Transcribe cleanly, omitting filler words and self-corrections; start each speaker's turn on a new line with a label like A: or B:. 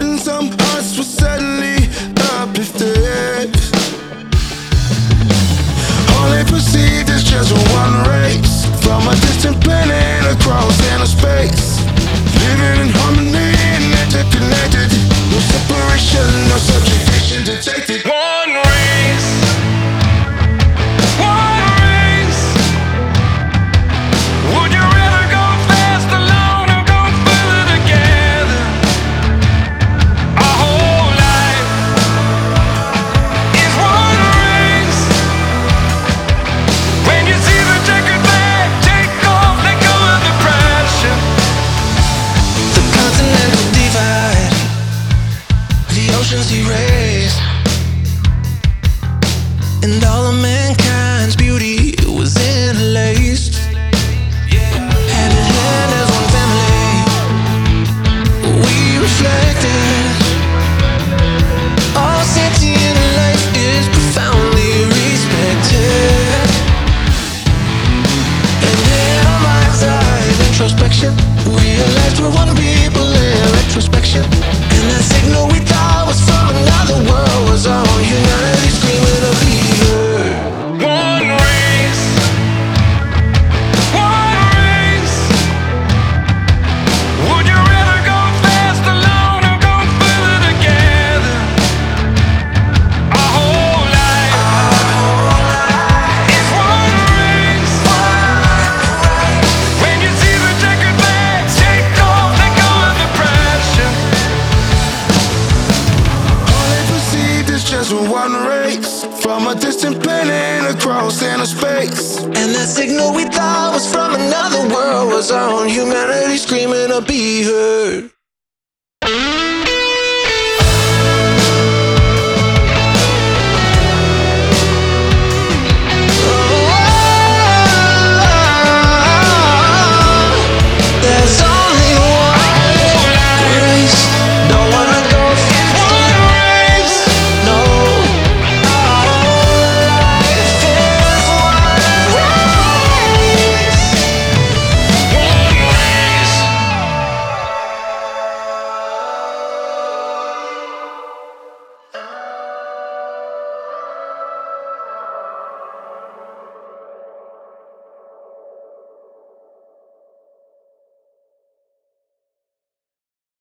A: and some hearts were suddenly uplifted. All they perceived is just one race, from a distant planet across inner space. Living in harmony and interconnected. No separation, no subjugation detected. One race, one race. Would you rather go fast alone or go further together? Our whole life is one race. When you see the checkered flag, take off, let go of the pressure. The continental divide, the oceans erased, and all of mankind's beauty was interlaced. Hand in hand as one family, we reflected. All sentient life is profoundly respected. And in our mind's eye introspection, realized we're one people in retrospection. And that signal we thought was from another world was our own humanity screaming to be heard. One race, one race. Would you rather go fast alone or go further together? Our whole life is one race. When you see the checkered flag, take off, let go of the pressure. All they perceived is just one race, from a distant planet across inner space. And that signal we thought was from another world was our own humanity screaming to be heard.